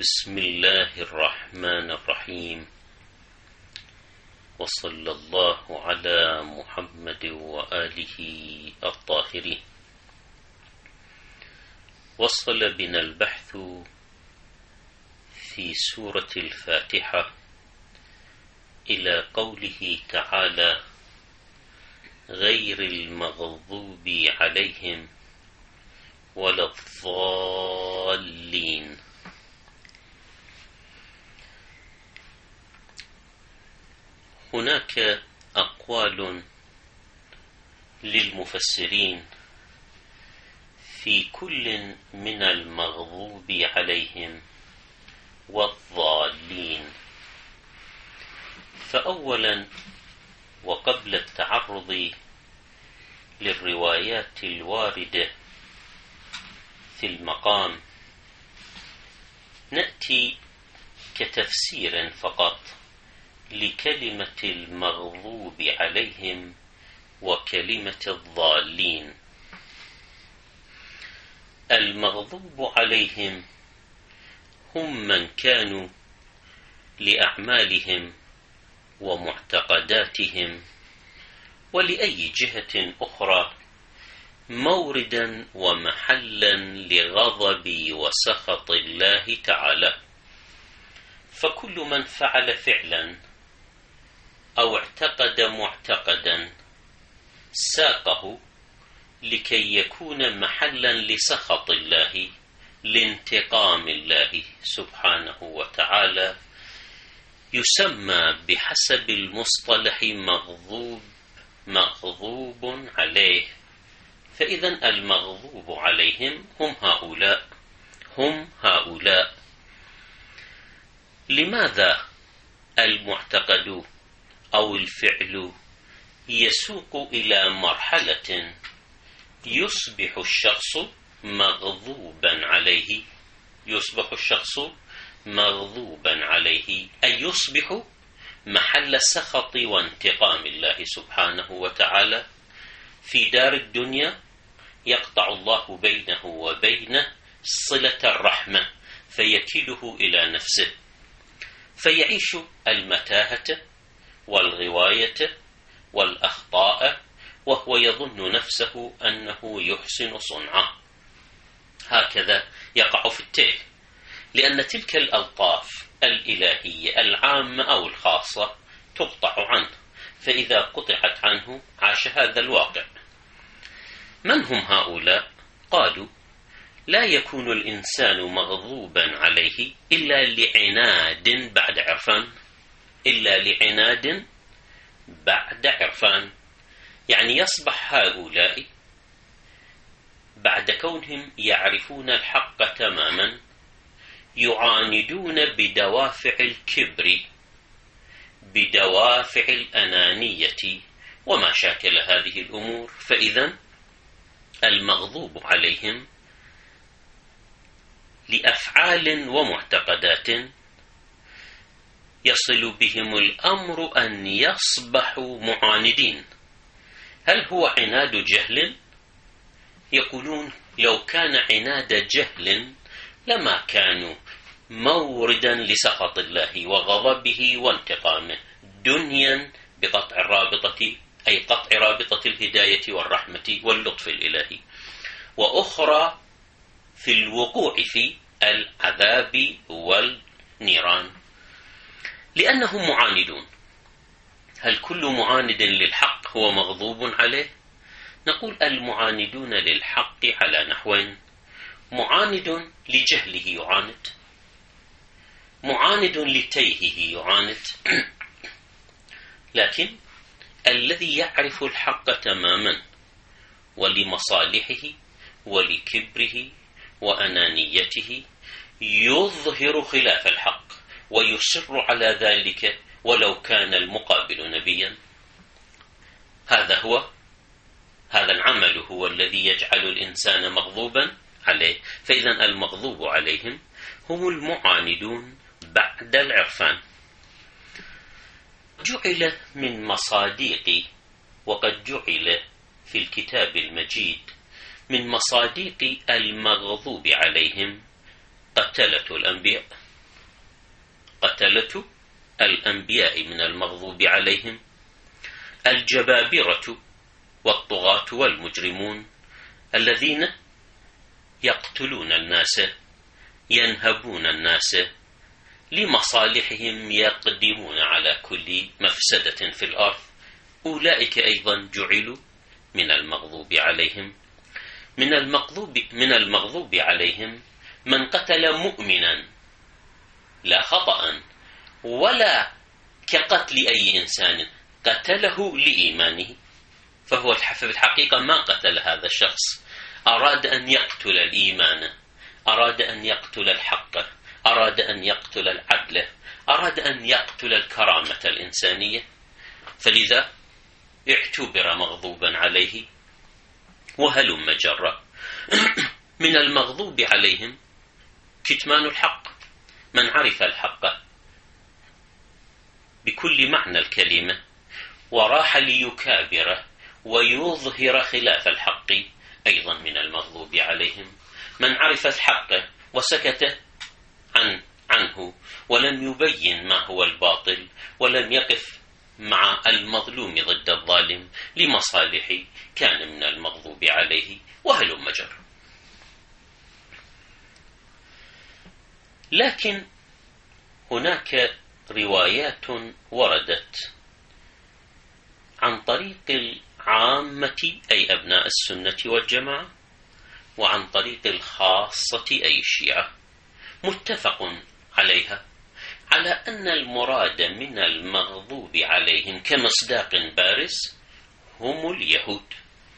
بسم الله الرحمن الرحيم، وصلى الله على محمد وآله الطاهرين. وصل بنا البحث في سورة الفاتحة إلى قوله تعالى: غير المغضوب عليهم ولا الضالين. هناك أقوال للمفسرين في كل من المغضوب عليهم والضالين. فأولا، وقبل التعرض للروايات الواردة في المقام، نأتي كتفسير فقط لكلمة المغضوب عليهم وكلمة الضالين. المغضوب عليهم هم من كانوا لأعمالهم ومعتقداتهم ولأي جهة أخرى موردا ومحلا لغضب وسخط الله تعالى. فكل من فعل فعلا أو اعتقد معتقدا ساقه لكي يكون محلا لسخط الله، لانتقام الله سبحانه وتعالى، يسمى بحسب المصطلح مغضوب عليه. فإذا المغضوب عليهم هم هؤلاء. لماذا المعتقد أو الفعل يسوق إلى مرحلة يصبح الشخص مغضوبا عليه؟ يصبح الشخص مغضوبا عليه أي يصبح محل سخط وانتقام الله سبحانه وتعالى. في دار الدنيا يقطع الله بينه وبينه صلة الرحمة فيكله إلى نفسه، فيعيش المتاهة والغواية والأخطاء وهو يظن نفسه أنه يحسن صنعه. هكذا يقع في التيه، لأن تلك الألطاف الإلهية العامة أو الخاصة تقطع عنه، فإذا قطعت عنه عاش هذا الواقع. من هم هؤلاء؟ قالوا: لا يكون الإنسان مغضوبا عليه إلا لعناد بعد عرفان، إلا لعناد بعد عرفان. يعني يصبح هؤلاء بعد كونهم يعرفون الحق تماما يعاندون بدوافع الكبر، بدوافع الأنانية وما شاكل هذه الأمور. فإذا المغضوب عليهم لأفعال ومعتقدات يصل بهم الأمر أن يصبحوا معاندين. هل هو عناد جهل؟ يقولون لو كان عناد جهل لما كانوا موردا لسخط الله وغضبه وانتقامه، دنيا بقطع الرابطة أي قطع رابطة الهداية والرحمة واللطف الإلهي، وأخرى في الوقوع في العذاب والنيران، لأنهم معاندون. هل كل معاند للحق هو مغضوب عليه؟ نقول المعاندون للحق على نحوين: معاند لجهله يعاند، معاند لتيهه يعاند. لكن الذي يعرف الحق تماما ولمصالحه ولكبره وأنانيته يظهر خلاف الحق ويصر على ذلك ولو كان المقابل نبيا. هذا العمل هو الذي يجعل الإنسان مغضوبا عليه. فإذا المغضوب عليهم هم المعاندون بعد العرفان. جعل من مصادق، وقد جعل في الكتاب المجيد من مصادق المغضوب عليهم قتلة الأنبياء قتلة الأنبياء من المغضوب عليهم، الجبابرة والطغاة والمجرمون الذين يقتلون الناس، ينهبون الناس لمصالحهم، يقدمون على كل مفسدة في الأرض، أولئك أيضا جعلوا من المغضوب عليهم. من المغضوب عليهم من قتل مؤمنا لا خطأ ولا كقتل أي إنسان، قتله لإيمانه، فهو في الحقيقة ما قتل هذا الشخص، أراد أن يقتل الإيمان، أراد أن يقتل الحق، أراد أن يقتل العدل، أراد أن يقتل الكرامة الإنسانية، فلذا اعتبر مغضوبا عليه. وهلم جرا. من المغضوب عليهم كتمان الحق، من عرف الحق بكل معنى الكلمة وراح ليكابره ويظهر خلاف الحق أيضا من المغضوب عليهم. من عرف الحق وسكت عنه ولم يبين ما هو الباطل ولم يقف مع المظلوم ضد الظالم لمصالحه كان من المغضوب عليه. وهلم جرا. لكن هناك روايات وردت عن طريق العامة أي أبناء السنة والجماعة، وعن طريق الخاصة أي الشيعة، متفق عليها على أن المراد من المغضوب عليهم كمصداق بارز هم اليهود.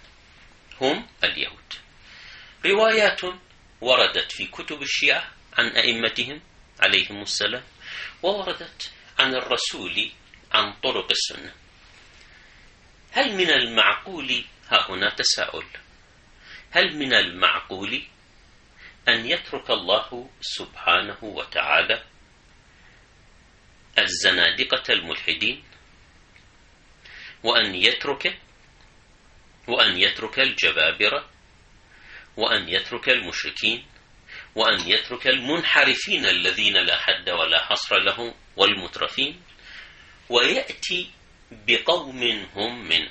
روايات وردت في كتب الشيعة عن أئمتهم عليهم السلام، ووردت عن الرسول عن طرق السنة. هل من المعقول، ها هنا تساؤل، هل من المعقول أن يترك الله سبحانه وتعالى الزنادقة الملحدين وأن يترك الجبابرة وأن يترك المشركين وأن يترك المنحرفين الذين لا حد ولا حصر لهم والمترفين، ويأتي بقوم هم من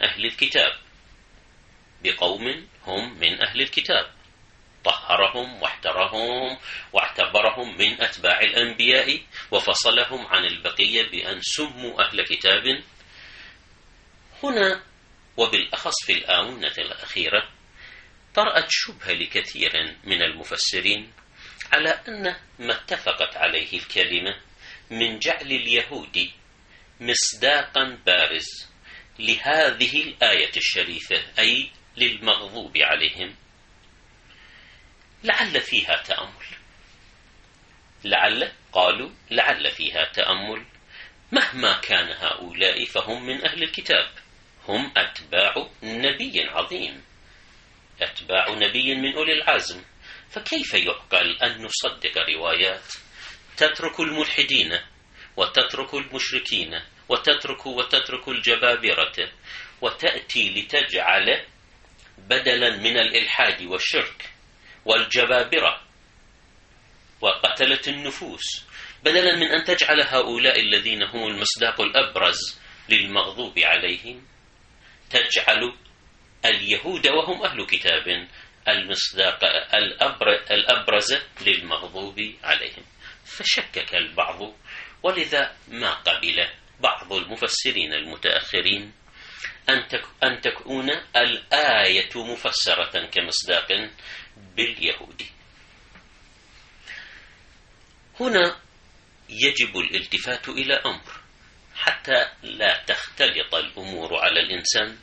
أهل الكتاب طهرهم واحترهم واعتبرهم من أتباع الأنبياء وفصلهم عن البقية بأن سموا أهل كتاب؟ هنا وبالأخص في الآونة الأخيرة طرأت شبهة لكثير من المفسرين على أن ما اتفقت عليه الكلمة من جعل اليهود مصداقا بارز لهذه الآية الشريفة أي للمغضوب عليهم لعل فيها تأمل. لعل فيها تأمل. مهما كان هؤلاء فهم من أهل الكتاب، هم أتباع نبي عظيم، أتباع نبي من أولي العزم، فكيف يعقل أن نصدق روايات تترك الملحدين وتترك المشركين وتترك الجبابرة، وتأتي لتجعل بدلا من الإلحاد والشرك والجبابرة وقتلة النفوس، بدلا من أن تجعل هؤلاء الذين هم المصداق الأبرز للمغضوب عليهم، تجعل اليهود وهم أهل كتاب المصداق الأبرز للمغضوب عليهم. فشكك البعض، ولذا ما قبل بعض المفسرين المتأخرين أن تكون الآية مفسرة كمصداق باليهود. هنا يجب الالتفات إلى أمر حتى لا تختلط الأمور على الإنسان.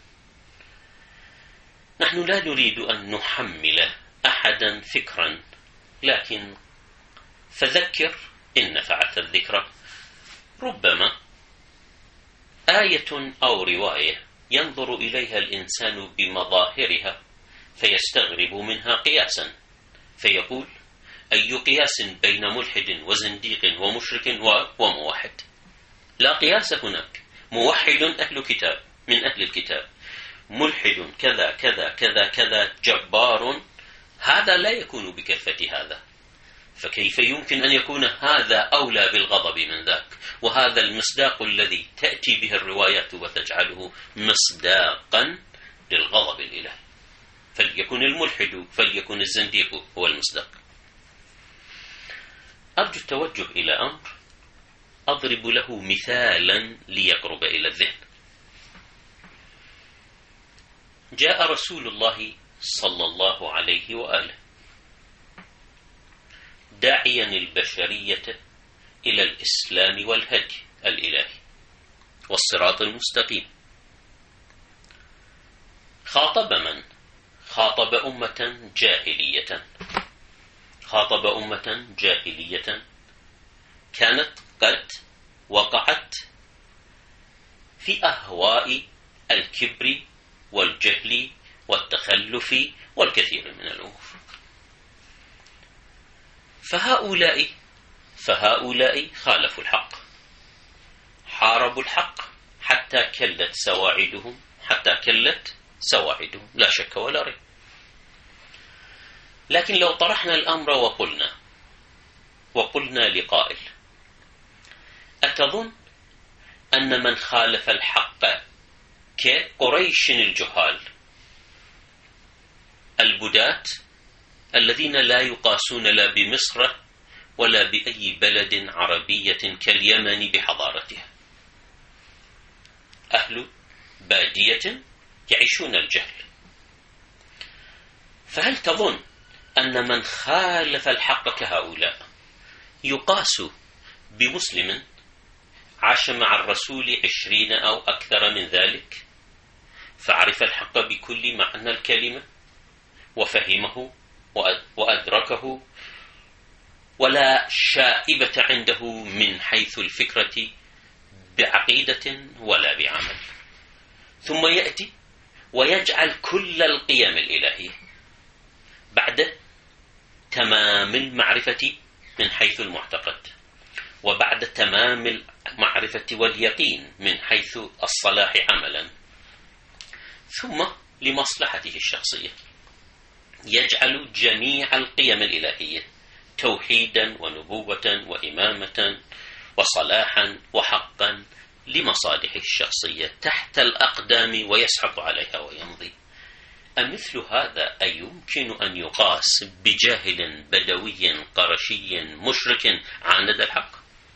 نحن لا نريد أن نحمل أحدا فكرا، لكن فذكر إن نفعت الذكرى. ربما آية أو رواية ينظر إليها الإنسان بمظاهرها فيستغرب منها قياسا، فيقول أي قياس بين ملحد وزنديق ومشرك وموحد؟ لا قياس هناك. موحد أهل كتاب من أهل الكتاب، ملحد كذا كذا كذا كذا جبار، هذا لا يكون بكفة هذا. فكيف يمكن أن يكون هذا أولى بالغضب من ذاك؟ وهذا المصداق الذي تأتي به الروايات وتجعله مصداقا للغضب الإلهي، فليكن الملحد فليكن الزنديق هو المصداق. أرجو التوجه إلى أمر أضرب له مثالا ليقرب إلى الذهن. جاء رسول الله صلى الله عليه وآله داعيا البشرية إلى الإسلام والهدي الإلهي والصراط المستقيم. خاطب من؟ خاطب أمة جاهلية، خاطب أمة جاهلية كانت قد وقعت في أهواء الكبر والجهل والتخلف والكثير من الأمور. فهؤلاء خالفوا الحق، حاربوا الحق حتى كلت سواعدهم، لا شك ولا ريب. لكن لو طرحنا الأمر وقلنا لقائل: أتظن أن من خالف الحق كقريش الجهال البداة الذين لا يقاسون لا بمصر ولا بأي بلد عربية كاليمن بحضارتها، أهل بادية يعيشون الجهل، فهل تظن أن من خالف الحق كهؤلاء يقاس بمسلم عاش مع الرسول 20 أو أكثر من ذلك فعرف الحق بكل معنى الكلمة وفهمه وأدركه ولا شائبة عنده من حيث الفكرة بعقيدة ولا بعمل، ثم يأتي ويجعل كل القيم الإلهية بعد تمام المعرفة من حيث المعتقد وبعد تمام المعرفة واليقين من حيث الصلاح عملا، ثم لمصلحته الشخصية يجعل جميع القيم الإلهية توحيدا ونبوة وإمامة وصلاحا وحقا لمصالحه الشخصية تحت الأقدام ويسحق عليها ويمضي. أمثل هذا أيمكن أن يقاس بجاهل بدوي قرشي مشرك عاند الحق؟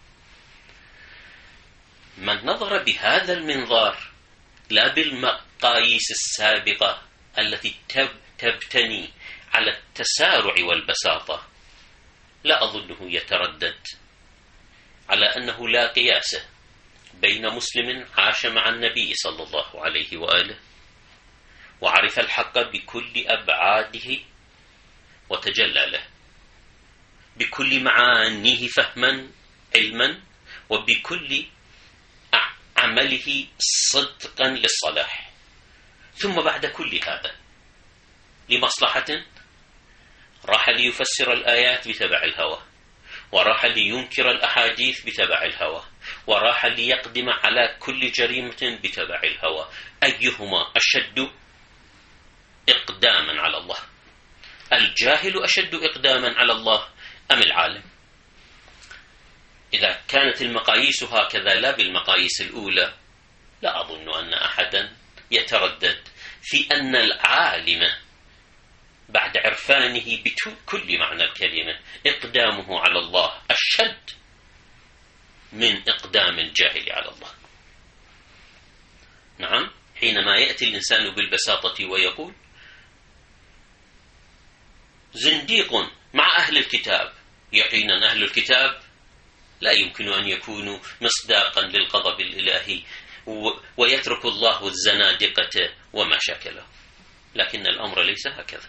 من نظر بهذا المنظار لا بالمقاييس السابقة التي تبتني على التسارع والبساطة لا أظنه يتردد على أنه لا قياس بين مسلم عاش مع النبي صلى الله عليه وآله وعرف الحق بكل أبعاده وتجلى له بكل معانيه فهما علما وبكل عمله صدقا للصلاح، ثم بعد كل هذا لمصلحة راح ليفسر الآيات بتبع الهوى، وراح لينكر الأحاديث بتبع الهوى، وراح ليقدم على كل جريمة بتبع الهوى. أيهما أشد إقداما على الله؟ الجاهل أشد إقداما على الله أم العالم؟ إذا كانت المقاييس هكذا لا بالمقاييس الأولى لا أظن أن أحدا يتردد في أن العالم بعد عرفانه بكل معنى الكلمة إقدامه على الله أشد من إقدام الجاهل على الله. نعم، حينما يأتي الإنسان بالبساطة ويقول زنديق مع أهل الكتاب، يقينا أهل الكتاب لا يمكن أن يكونوا مصداقا للغضب الإلهي ويترك الله الزنادقة وما شاكله، لكن الأمر ليس هكذا.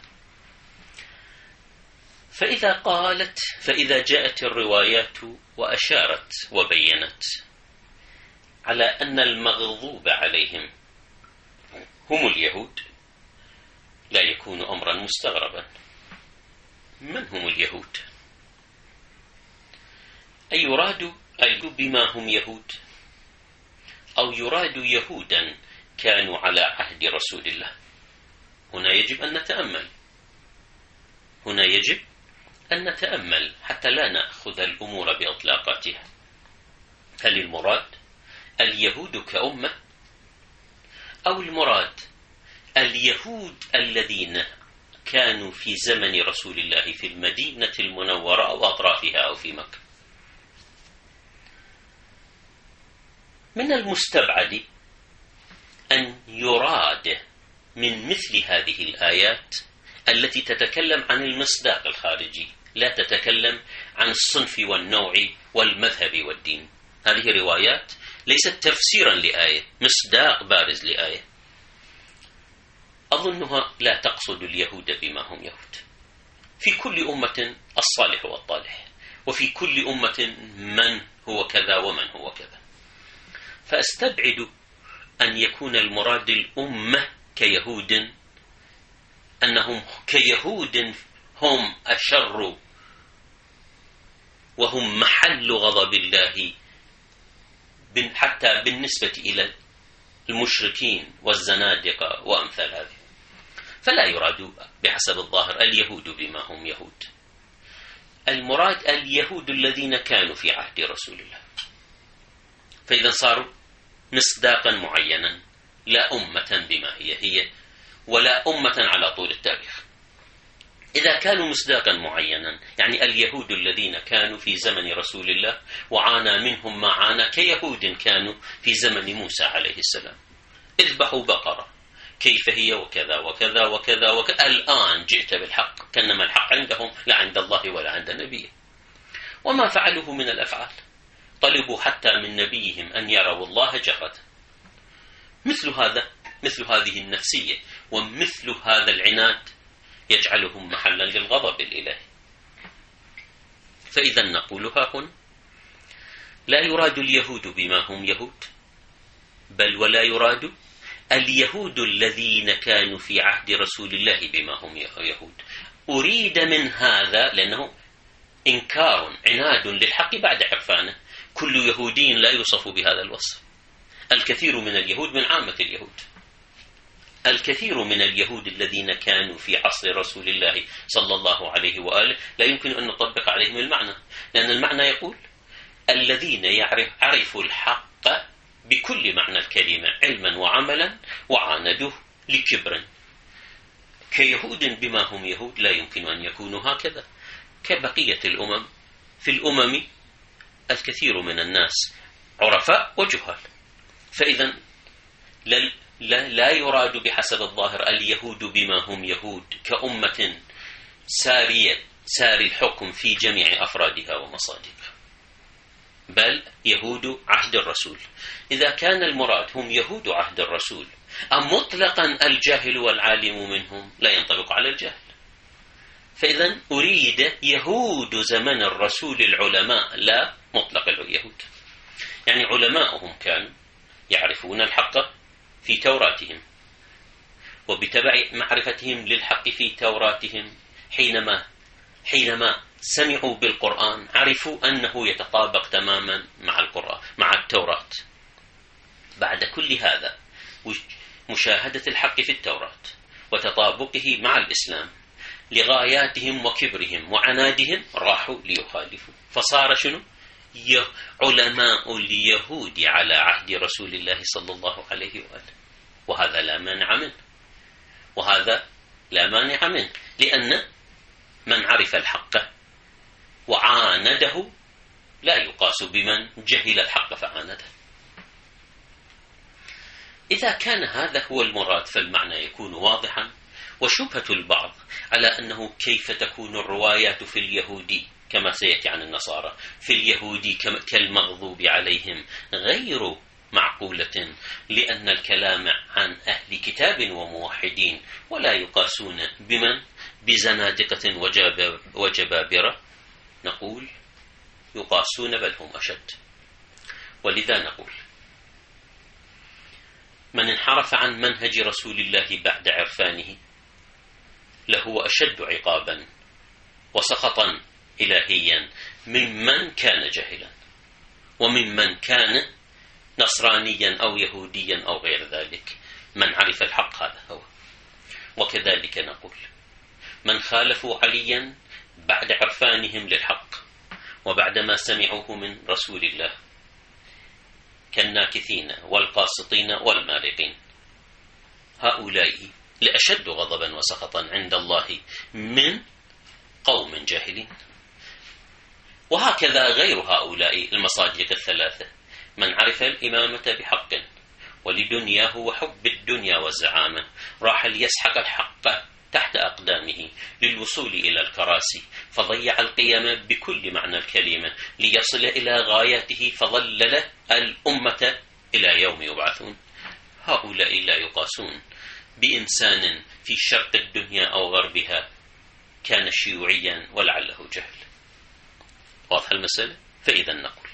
فإذا جاءت الروايات وأشارت وبينت على أن المغضوب عليهم هم اليهود لا يكون أمرا مستغربا. من هم اليهود؟ أي يراد بما هم يهود، أو يراد يهودا كانوا على عهد رسول الله؟ هنا يجب أن نتأمل، هنا يجب أن نتأمل حتى لا نأخذ الأمور بإطلاقاتها. هل المراد اليهود كأمة، أو المراد اليهود الذين كانوا في زمن رسول الله في المدينة المنورة أو أطرافها أو في مكة؟ من المستبعد أن يراد من مثل هذه الآيات التي تتكلم عن المصداق الخارجي، لا تتكلم عن الصنف والنوع والمذهب والدين. هذه روايات ليست تفسيرا لآية، مصداق بارز لآية. أظنها لا تقصد اليهود بما هم يهود. في كل أمة الصالح والطالح، وفي كل أمة من هو كذا ومن هو كذا. فأستبعد أن يكون المراد الأمة كيهود، أنهم كيهود هم أشر وهم محل غضب الله حتى بالنسبة إلى المشركين والزنادقة وأمثال هذه. فلا يراد بحسب الظاهر اليهود بما هم يهود، المراد اليهود الذين كانوا في عهد رسول الله. فإذا صاروا مصداقا معينا، لا أمة بما هي ولا أمة على طول التاريخ. إذا كانوا مصداقا معينا يعني اليهود الذين كانوا في زمن رسول الله وعانى منهم ما عانى، كيهود كانوا في زمن موسى عليه السلام، اذبحوا بقرة كيف هي وكذا وكذا وكذا وكذا، الآن جئت بالحق، كأنما الحق عندهم لا عند الله ولا عند نبيه. وما فعلوه من الأفعال، طلبوا حتى من نبيهم أن يروا الله جهرة. مثل هذه النفسية ومثل هذا العناد يجعلهم محلا للغضب الإلهي. فإذا نقول ها هنا لا يراد اليهود بما هم يهود، بل ولا يراد اليهود الذين كانوا في عهد رسول الله بما هم يهود. أريد من هذا لأنه إنكار عناد للحق بعد عرفانه. كل يهودي لا يوصف بهذا الوصف. الكثير من اليهود من عامة اليهود، الكثير من اليهود الذين كانوا في عصر رسول الله صلى الله عليه وآله لا يمكن أن نطبق عليهم المعنى، لأن المعنى يقول الذين يعرفوا الحق بكل معنى الكلمة علما وعملا وعاندوه لكبر. كيهود بما هم يهود لا يمكن أن يكونوا هكذا. كبقية الأمم، في الأمم الكثير من الناس عرفاء وجهال. فإذا لا يراد بحسب الظاهر اليهود بما هم يهود كأمة ساري الحكم في جميع أفرادها ومصادرها، بل يهود عهد الرسول. إذا كان المراد هم يهود عهد الرسول أم مطلقا الجاهل والعالم منهم، لا ينطبق على الجاهل. فإذا أريد يهود زمن الرسول العلماء، لا مطلق اليهود. يعني علماءهم كانوا يعرفون الحق في توراتهم، وبتبع معرفتهم للحق في توراتهم حينما سمعوا بالقرآن عرفوا أنه يتطابق تماما مع القرآن مع التوراة. بعد كل هذا مشاهدة الحق في التوراة وتطابقه مع الإسلام لغاياتهم وكبرهم وعنادهم راحوا ليخالفوا، فصار شنو؟ علماء اليهود على عهد رسول الله صلى الله عليه وآله. وهذا لا مانع منه، لأن من عرف الحق وعانده لا يقاس بمن جهل الحق فعانده. إذا كان هذا هو المراد فالمعنى يكون واضحا. وشبهة البعض على أنه كيف تكون الروايات في اليهودي كما سيأتي عن النصارى في اليهودي كالمغضوب عليهم غير معقولة، لأن الكلام عن أهل كتاب وموحدين، ولا يقاسون بمن بزنادقة وجبابرة. نقول يقاسون بل هم أشد. ولذا نقول من انحرف عن منهج رسول الله بعد عرفانه لهو أشد عقابا وسخطا إلهيا ممن كان جاهلا وممن كان نصرانيا أو يهوديا أو غير ذلك. من عرف الحق هذا هو. وكذلك نقول من خالفوا عليا بعد عرفانهم للحق وبعدما سمعوه من رسول الله كالناكثين والقاسطين والمارقين، هؤلاء لأشد غضبا وسخطا عند الله من قوم جاهلين. وهكذا غير هؤلاء المصادق الثلاثة، من عرف الإمامة بحق ولدنياه وحب الدنيا والزعامة راح ليسحق الحق تحت أقدامه للوصول إلى الكراسي، فضيع القيم بكل معنى الكلمة ليصل إلى غاياته، فضلل الأمة إلى يوم يبعثون. هؤلاء لا يقاسون بإنسان في شرق الدنيا أو غربها كان شيوعيا ولعله جهل. واضح المسألة؟ فإذا نقول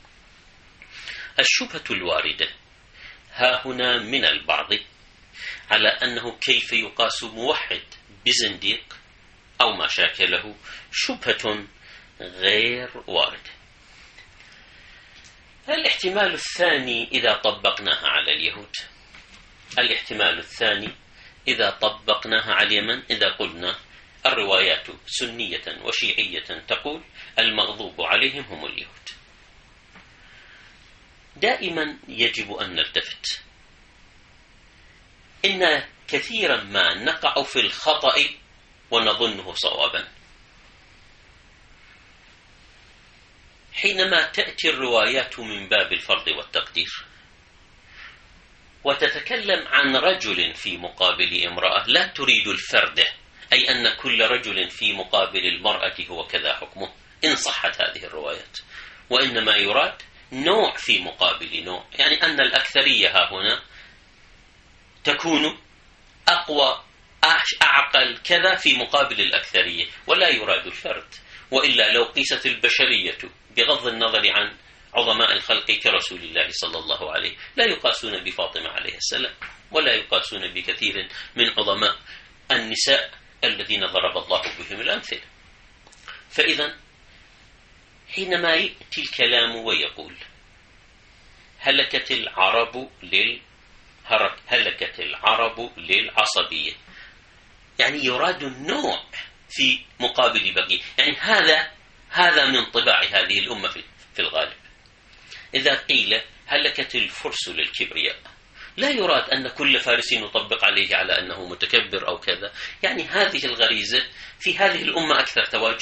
الشبهة الواردة ها هنا من البعض على أنه كيف يقاس موحد بزنديق أو ما شاكله شبهة غير واردة. الاحتمال الثاني إذا طبقناها على اليهود، الاحتمال الثاني إذا طبقناها على اليمن، إذا قلنا الروايات سنية وشيعية تقول المغضوب عليهم هم اليهود، دائما يجب أن نلتفت. إن كثيرا ما نقع في الخطأ ونظنه صوابا حينما تأتي الروايات من باب الفرض والتقدير وتتكلم عن رجل في مقابل امرأة، لا تريد الفرد، أي أن كل رجل في مقابل المرأة هو كذا حكمه إن صحت هذه الروايات، وإنما يراد نوع في مقابل نوع، يعني أن الأكثرية ها هنا تكون أقوى أعقل كذا في مقابل الأكثرية، ولا يراد الفرد. وإلا لو قيست البشرية بغض النظر عن عظماء الخلق كرسول الله صلى الله عليه، لا يقاسون بفاطمة عليه السلام ولا يقاسون بكثير من عظماء النساء الذين ضرب الله بهم الأمثلة. فإذا حينما يأتي الكلام ويقول هلكت العرب للعصبية، يعني يراد النوع في مقابل بقية، يعني هذا من طباع هذه الأمة في الغالب. إذا قيل هلكت الفرس للكبرياء، لا يراد أن كل فارس نطبق عليه على أنه متكبر أو كذا، يعني هذه الغريزة في هذه الأمة أكثر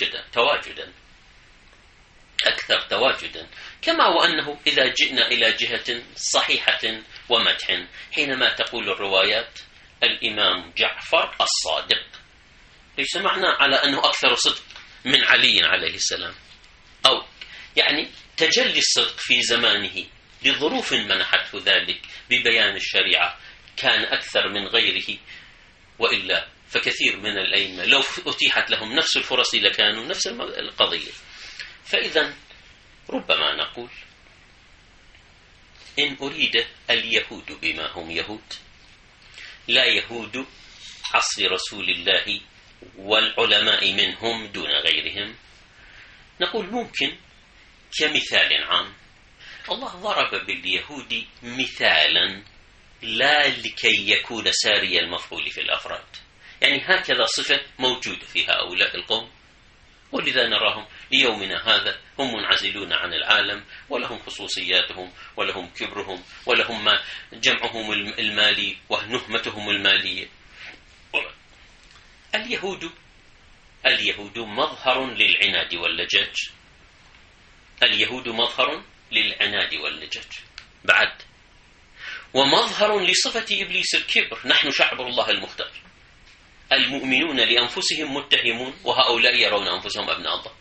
تواجدا، كما وأنه إذا جئنا إلى جهة صحيحة ومدح، حينما تقول الروايات الإمام جعفر الصادق، ليس معنى على أنه أكثر صدق من علي عليه السلام، أو يعني تجلي الصدق في زمانه لظروف منحته ذلك ببيان الشريعة كان أكثر من غيره، وإلا فكثير من الأئمة لو أتيحت لهم نفس الفرص لكانوا نفس القضية. فإذا ربما نقول إن أريد اليهود بما هم يهود، لا يهود عصر رسول الله والعلماء منهم دون غيرهم، نقول ممكن كمثال عام الله ضرب باليهود مثالا لا لكي يكون ساري المفعول في الأفراد، يعني هكذا صفة موجودة في هؤلاء القوم، ولذا نراهم ليومنا هذا هم منعزلون عن العالم، ولهم خصوصياتهم ولهم كبرهم ولهم ما جمعهم المالي ونهمتهم المالية. اليهود مظهر للعناد واللجاج، اليهود مظهر للعناد واللجاج بعد، ومظهر لصفة إبليس الكبر، نحن شعب الله المختار، المؤمنون لأنفسهم متهمون وهؤلاء يرون أنفسهم أبناء الله.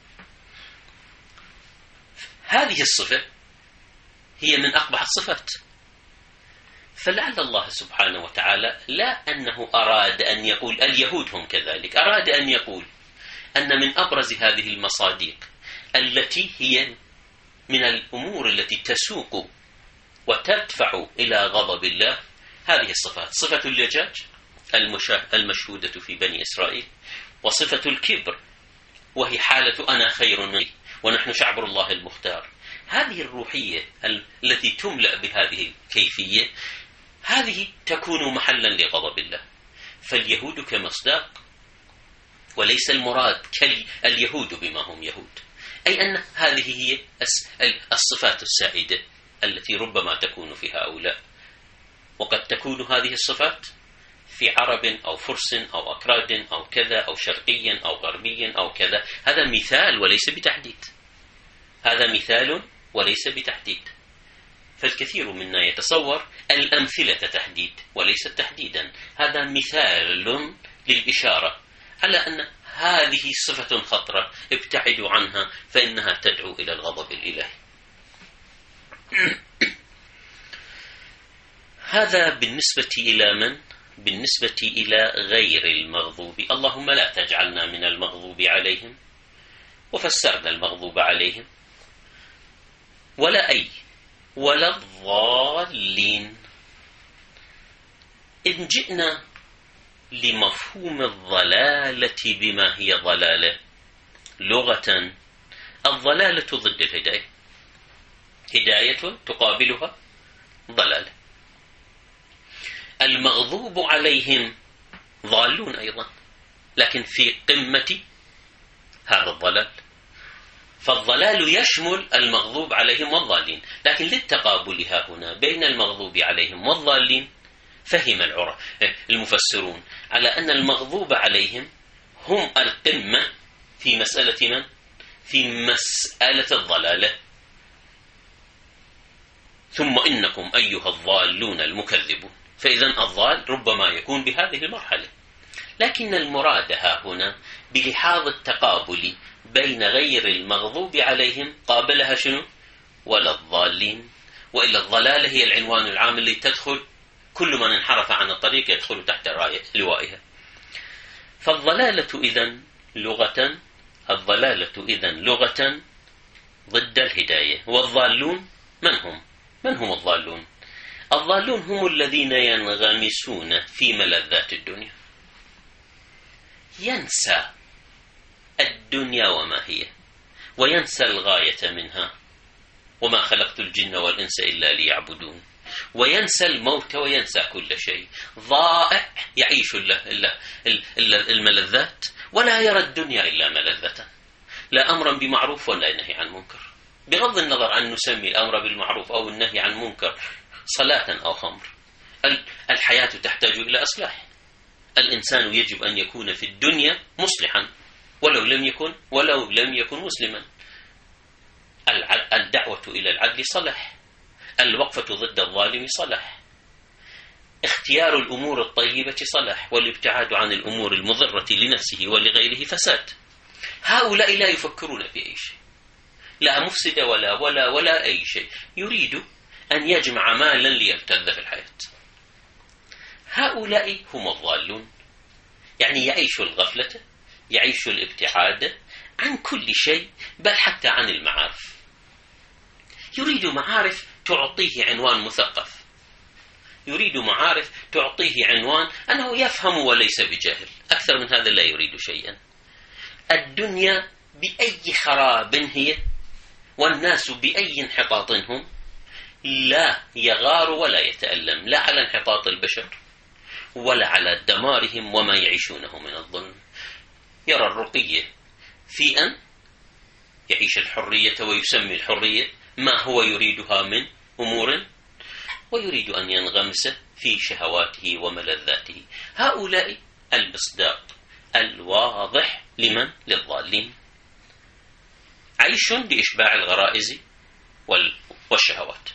هذه الصفة هي من أقبح الصفات، فلعل الله سبحانه وتعالى لا أنه أراد أن يقول اليهود هم كذلك، أراد أن يقول أن من أبرز هذه المصادق التي هي من الأمور التي تسوق وتدفع إلى غضب الله هذه الصفات: صفة اللجاج المشهودة في بني إسرائيل، وصفة الكبر وهي حالة أنا خير منه ونحن شعب الله المختار. هذه الروحية التي تملأ بهذه الكيفية هذه تكون محلا لغضب الله. فاليهود كمصداق وليس المراد كاليهود بما هم يهود، أي أن هذه هي الصفات السائدة التي ربما تكون في هؤلاء، وقد تكون هذه الصفات في عرب أو فرس أو أكراد أو كذا أو شرقي أو غربي أو كذا. هذا مثال وليس بتحديد، هذا مثال وليس بتحديد. فالكثير منا يتصور الأمثلة تحديد وليس تحديدا. هذا مثال للإشارة على أن هذه صفة خطرة، ابتعدوا عنها فإنها تدعو إلى الغضب الإلهي. هذا بالنسبة إلى من؟ بالنسبة إلى غير المغضوب. اللهم لا تجعلنا من المغضوب عليهم، وفسرنا المغضوب عليهم، ولا الضالين. إن جئنا لمفهوم الضلالة بما هي ضلالة لغة، الضلالة ضد الهداية، هداية تقابلها ضلالة. المغضوب عليهم ضالون أيضا، لكن في قمة هذا الضلال، فالضلال يشمل المغضوب عليهم والضالين. لكن للتقابل ها هنا بين المغضوب عليهم والضالين، فهم المفسرون على أن المغضوب عليهم هم القمة في مسألة من؟ في مسألة الضلالة. ثم إنكم أيها الضالون المكذبون. فإذا الضال ربما يكون بهذه المرحلة، لكن المراد ها هنا بلحاظ التقابل بين غير المغضوب عليهم قابلها شنو؟ ولا الضالين. وإلا الضلالة هي العنوان العام اللي تدخل كل من انحرف عن الطريق يدخل تحت لوائها. فالضلالة إذن لغة، الضلالة إذن لغة ضد الهداية. والضالون من هم الضالون؟ الضالون هم الذين ينغمسون في ملذات الدنيا، ينسى الدنيا وما هي، وينسى الغاية منها، وما خلقت الجن والإنس إلا ليعبدون، وينسى الموت وينسى كل شيء، ضائع يعيش الملذات ولا يرى الدنيا إلا ملذة، لا أمرا بمعروف ولا نهي عن منكر، بغض النظر عن نسمي الأمر بالمعروف أو النهي عن منكر صلاة أو خمر. الحياة تحتاج إلى إصلاح. الإنسان يجب أن يكون في الدنيا مصلحا ولو لم يكن مسلما. الدعوة إلى العدل صلاح، الوقفة ضد الظالم صلاح، اختيار الأمور الطيبة صلاح، والابتعاد عن الأمور المضرة لنفسه ولغيره فساد. هؤلاء لا يفكرون في أي شيء، لا مفسد ولا أي شيء، يريد أن يجمع مالا ليلتذ في الحياة. هؤلاء هم الضالون، يعني يعيش الغفلة، يعيش الابتعاد عن كل شيء، بل حتى عن المعارف. يريد معارف تعطيه عنوان مثقف، يريد معارف تعطيه عنوان أنه يفهم وليس بجاهل. أكثر من هذا لا يريد شيئا. الدنيا بأي خراب هي والناس بأي انحطاط هم، لا يغار ولا يتألم، لا على انحطاط البشر ولا على دمارهم وما يعيشونه من الظلم. يرى الرقية في أن يعيش الحرية ويسمي الحرية ما هو يريدها من أمور، ويريد أن ينغمس في شهواته وملذاته. هؤلاء المصداق الواضح لمن؟ للضالين. عيش لإشباع الغرائز والشهوات.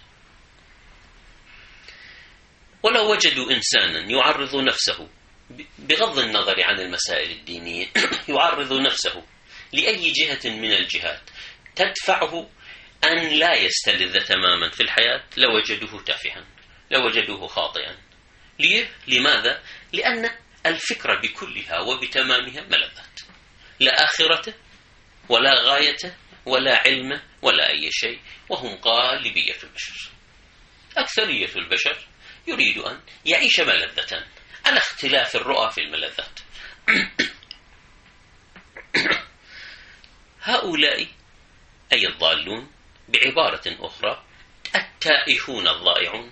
ولو وجدوا إنسانا يعرض نفسه بغض النظر عن المسائل الدينية يعرض نفسه لأي جهة من الجهات تدفعه أن لا يستلذ تماما في الحياة، لوجدوه تافها، لوجدوه خاطئا. لماذا؟ لأن الفكرة بكلها وبتمامها ملذات، لا آخرة ولا غاية ولا علم ولا أي شيء، وهم غالبية البشر. أكثرية البشر يريد أن يعيش ملذة على اختلاف الرؤى في الملذات. هؤلاء أي الضالون، بعبارة أخرى التائهون الضائعون،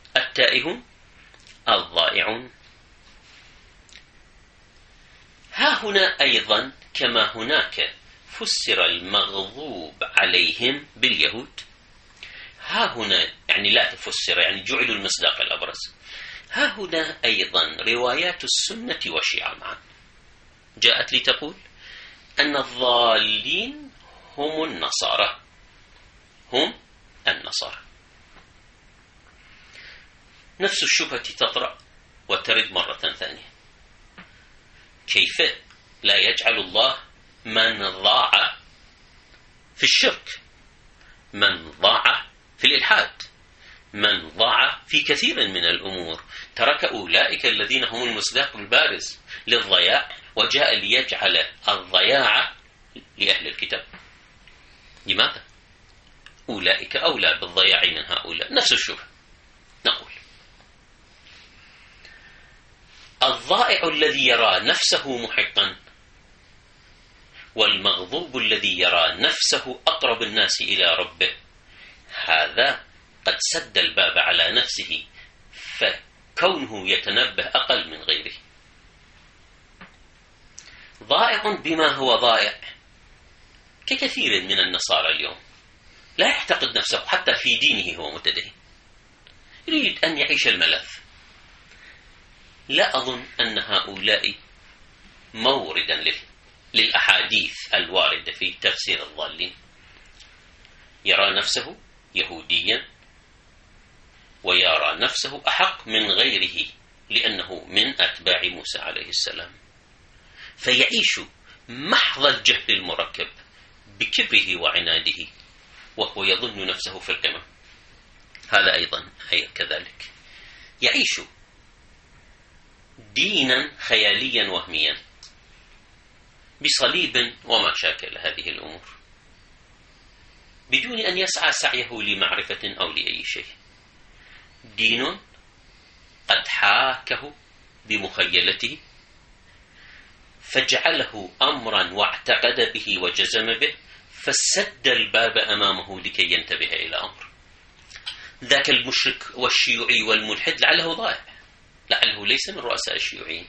التائهون الضائعون. ها ها هنا أيضا كما هناك فسر المغضوب عليهم باليهود، ها هنا يعني لا تفسر، يعني جعلوا المصداق الأبرز. ها هنا أيضا روايات السنة والشيعة معا جاءت لتقول أن الضالين هم النصارى، هم النصارى. نفس الشبهة تطرأ وترد مرة ثانية، كيف لا يجعل الله من ضاع في الشرك، من ضاع في الإلحاد، من ضاع في كثير من الأمور، ترك أولئك الذين هم المصداق البارز للضياع وجاء ليجعل الضياع لأهل الكتاب. لماذا؟ أولئك أولى بالضياع من هؤلاء. نفس الشبهة. نقول الضائع الذي يرى نفسه محقا والمغضوب الذي يرى نفسه أقرب الناس إلى ربه، هذا قد سد الباب على نفسه، فكونه يتنبه أقل من غيره. ضائع بما هو ضائع، ككثير من النصارى اليوم لا يعتقد نفسه حتى في دينه هو متدين، يريد أن يعيش الملذ. لا أظن أن هؤلاء موردا للأحاديث الواردة في تفسير الضالين. يرى نفسه يهوديا ويرى نفسه أحق من غيره لأنه من أتباع موسى عليه السلام، فيعيش محض الجهل المركب بكبره وعناده وهو يظن نفسه في القمة. هذا أيضا كذلك يعيش دينا خياليا وهميا بصليب وما شاكل هذه الأمور، بدون أن يسعى سعيه لمعرفة أو لأي شيء. دين قد حاكه بمخيلته فجعله أمرا واعتقد به وجزم به، فسد الباب أمامه لكي ينتبه إلى أمر. ذاك المشرك والشيوعي والملحد لعله ضائع، لعله ليس من رؤساء الشيوعيين.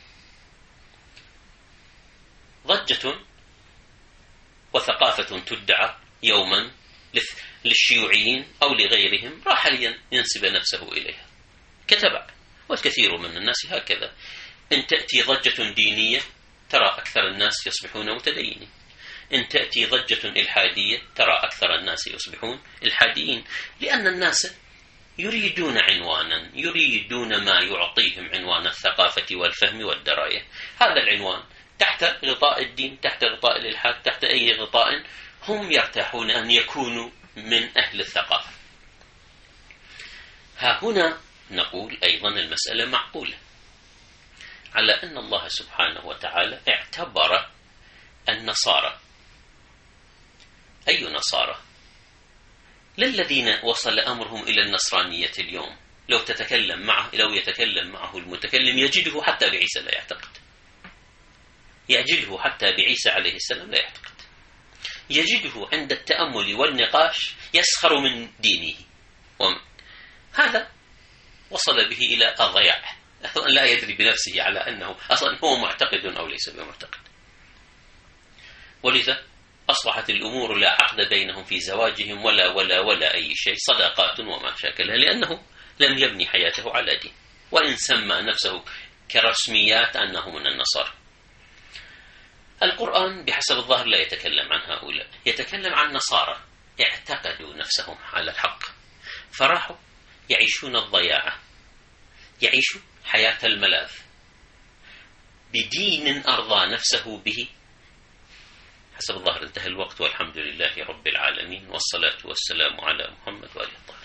ضجة وثقافة تدعى يوما للشيوعيين أو لغيرهم راح ينسب نفسه إليها كتبع، والكثير من الناس هكذا. إن تأتي ضجة دينية ترى أكثر الناس يصبحون متدينين، إن تأتي ضجة إلحادية ترى أكثر الناس يصبحون إلحاديين، لأن الناس يريدون عنوانا، يريدون ما يعطيهم عنوان الثقافة والفهم والدراية. هذا العنوان تحت غطاء الدين، تحت غطاء الإلحاد، تحت أي غطاء هم يرتاحون أن يكونوا من أهل الثقافة. ها هنا نقول أيضا المسألة معقولة، على أن الله سبحانه وتعالى اعتبر النصارى. أي نصارى؟ للذين وصل أمرهم إلى النصرانية اليوم لو يتكلم معه المتكلم يجده حتى بعيسى لا يعتقد، يجده حتى بعيسى عليه السلام لا يعتقد، يجده عند التأمل والنقاش يسخر من دينه. هذا وصل به إلى الضياع، لا يدري بنفسه على أنه أصلا هو معتقد أو ليس بمعتقد. ولذا أصبحت الأمور لا عقد بينهم في زواجهم ولا أي شيء، صداقات وما شاكلها، لأنه لم يبني حياته على دين، وإن سمى نفسه كرسميات أنه من النصارى. القرآن بحسب الظاهر لا يتكلم عن هؤلاء، يتكلم عن نصارى اعتقدوا نفسهم على الحق فراحوا يعيشون الضياعة، يعيشوا حياة الملاذ بدين أرضى نفسه به. حسب الظاهر انتهى الوقت، والحمد لله رب العالمين، والصلاة والسلام على محمد وآله الطاهرين.